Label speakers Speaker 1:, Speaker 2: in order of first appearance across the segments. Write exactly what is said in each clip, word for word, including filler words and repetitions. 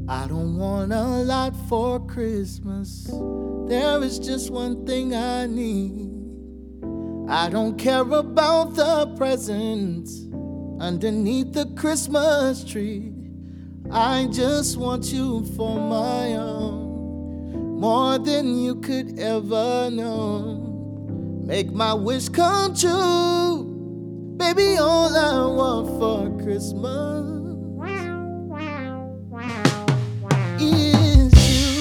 Speaker 1: I don't want a lot for Christmas. There is just one thing I need. I don't care about the presents underneath the Christmas tree. I just want you for my own, more than you could ever know. Make my wish come true, baby, all I want for Christmas is you.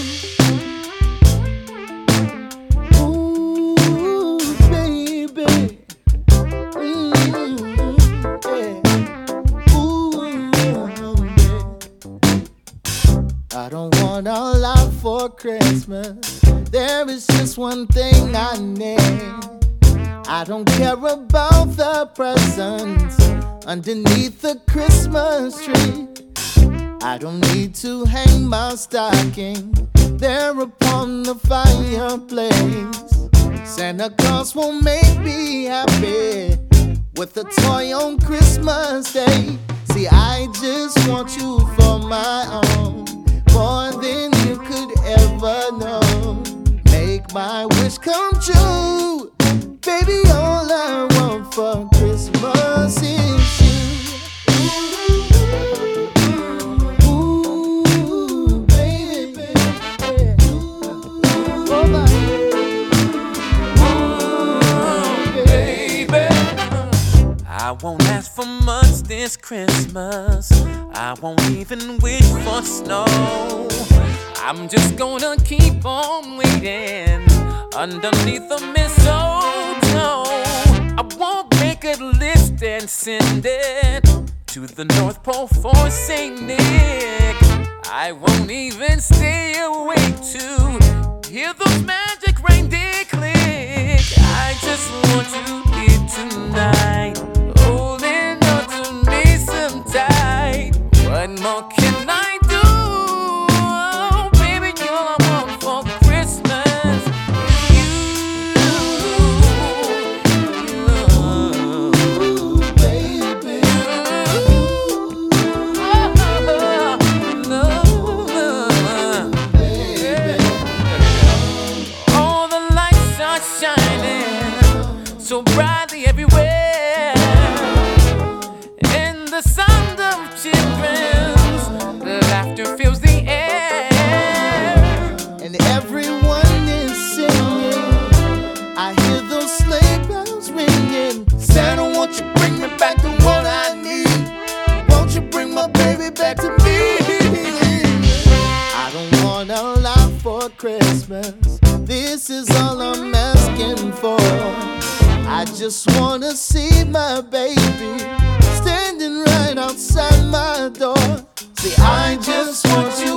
Speaker 1: Ooh, baby. Mm, yeah. Ooh, yeah. I don't want a lot for Christmas. There is just one thing I need. I don't care about the presents underneath the Christmas tree. I don't need to hang my stocking there upon the fireplace. Santa Claus won't make me happy with a toy on Christmas Day. See, I just want you for my own, more than you could ever know. Make my wish come true, baby, all I want for Christmas is you. Ooh, baby, oh my,
Speaker 2: ooh, baby. I won't ask for much this Christmas. I won't even wish for snow. I'm just gonna keep on waiting underneath the mistletoe. I won't make a list and send it to the North Pole for Saint Nick. I won't even stay awake to hear those magic reindeer click. I just want you here tonight, holding on to me so tight. What more can I do? So brightly everywhere, and the sound of children's laughter fills the air,
Speaker 1: and everyone is singing. I hear those sleigh bells ringing. Santa, won't you bring me back to what I need? Won't you bring my baby back to me? I don't want a lot for Christmas. This is all I'm asking for. I just wanna see my baby standing right outside my door. See, I just want you